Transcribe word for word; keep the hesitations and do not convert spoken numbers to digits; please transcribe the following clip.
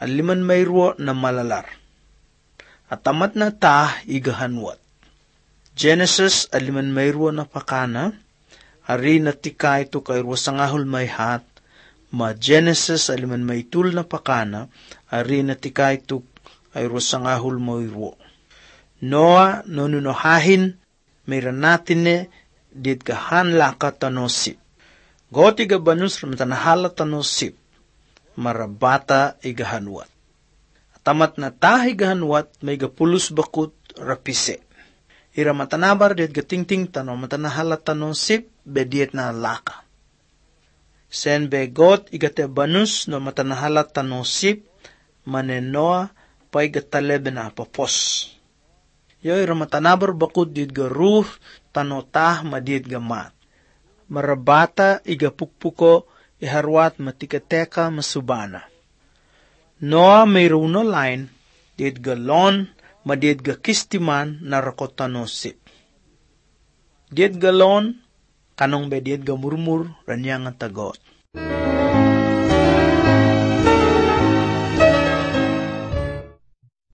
aliman mayro na malalar. Atamat na ta igahanwat. Genesis aliman mayro na pakana, ari na tika ito kay ruwasangahul may hat, ma Genesis aliman maytul na pakana, ari na tika ito kay ruwasangahul mayro. Noa nonunohahin, mayroon natin ne, dit kahan laka tanosip. Goti ga banus ramtanahala tanosip, marabata igahanwat. Atamat na tahi gahanwat, may gapulus bakut rapise. Ira matanabar dit gatingting tano, matanahala tanosip, bediet na laka. Sen begot igate banus no matanahala tanosip, manenoa, pay gatalebe na papos. Yo ira matanabar bakut dit garuh, tanotah madit gamat. Marabata igapukpuko iharwat matikateka masubana. Noa mayroon lain, dit galon, madit gakistiman narakotanosip. Dit galon, kanong be dit gamurmur, ranyang tagot.